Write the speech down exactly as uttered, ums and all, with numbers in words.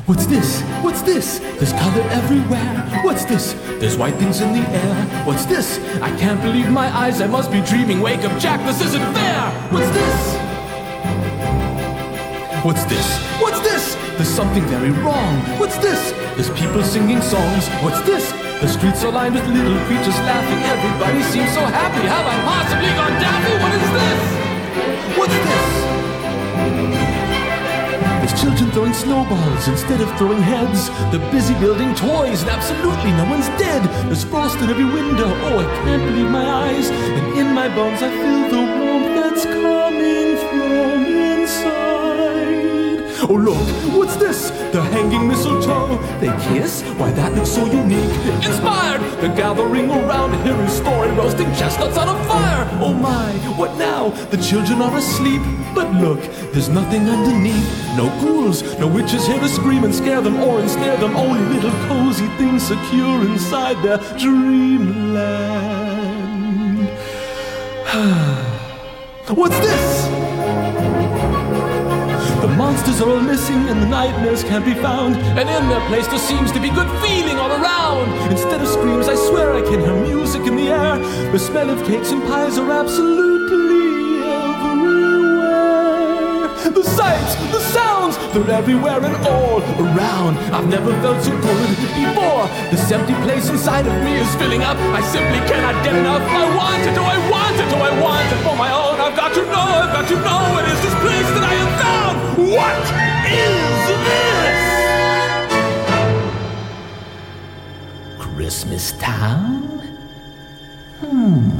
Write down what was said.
What's this? What's this? There's color everywhere. What's this? There's white things in the air. What's this? I can't believe my eyes. I must be dreaming. Wake up, Jack. This isn't fair. What's this? What's this? What's this? There's something very wrong. What's this? There's people singing songs. What's this? The streets are lined with little creatures laughing. Everybody seems so happy. Have I possibly gone daffy? What is this? What's this? There's children throwing snowballs instead of throwing heads. They're busy building toys and absolutely no one's dead. There's frost in every window. Oh, I can't believe my eyes. And in my bones I feel the warmth that's coming from inside. Oh, look, what's this? They're hanging mistletoe. They kiss? Why, that looks so unique. Inspired! They're gathering around to hear his story, roasting chestnuts on a fire. Oh my, what now? The children are asleep. But look, there's nothing underneath. No ghouls, no witches here to scream and scare them or ensnare them. Only little cozy things secure inside their dreamland. What's this? The monsters are all missing and the nightmares can't be found. And in their place there seems to be good feeling all around. Instead of screams, I swear I can hear music in the air. The smell of cakes and pies are absolutely everywhere. The sights, the sounds, they're everywhere and all around. I've never felt so good before. This empty place inside of me is filling up. I simply cannot get enough. I want it, oh I want it, oh I want it for my own. I've got to know, I've got to know what is this place that I have found. What is this? Christmas Town? Hmm.